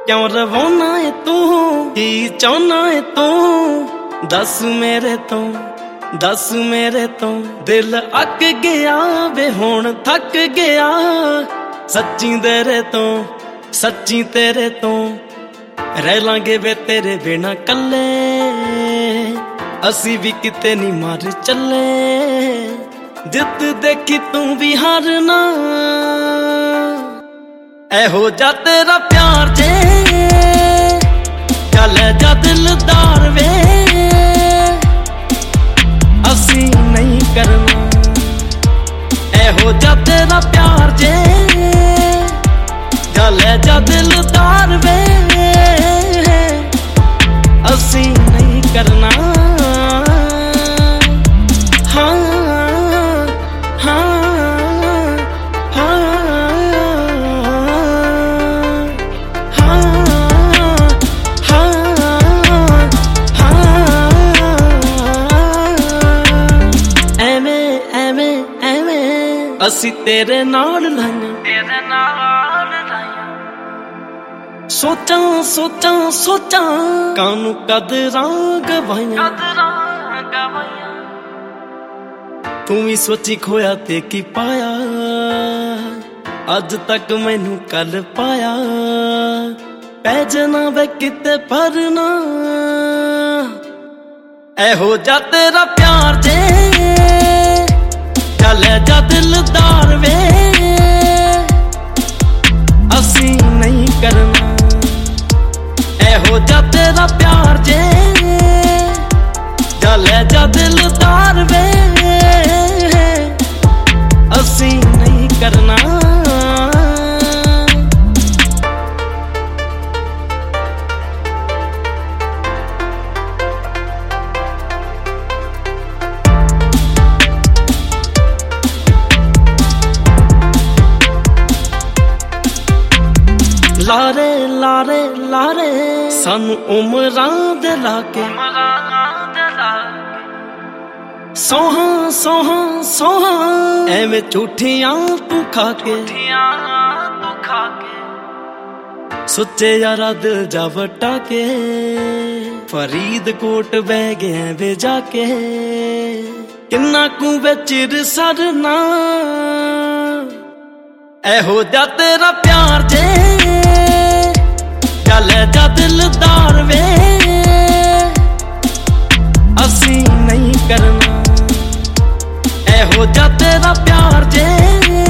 क्यों रवाना है तू की चाहना है तू दस मेरे तो दिल अक गया वे हुण थक गया सच्ची तेरे तो रह लांगे वे तेरे बिना कल्ले असी भी किते नहीं मार चले जित देखी तू भी हारना ऐहो जा तेरा प्यार जे चल जा दिलदार वे असी नहीं करना ऐहो जा तेरा प्यार जे चल जा दिलदार वे असी नहीं करना असी तेरे नाल लाइया सोचा कानू कदरां गवाइयां तू भी सोची खोया ते की पाया अज तक मैनू कल पाया पै जना वे किते भरना ऐहो जा तेरा प्यार जे चल जा दिलदार वे असी नहीं करना ऐहो जा तेरा प्यार जे चल जा दिलदार वे असी नहीं करना लारे सानू उमरां दे लाके सोहा एवें झूठियां तू खाके सुच्चे यारा दिल जा वटा के फरीदकोट बह गए वे जाके किन्ना कू वे चिर सरना ऐहो जा तेरा प्यार जे चल जा दिलदार वे असी नहीं करना ऐहो जा तेरा प्यार जे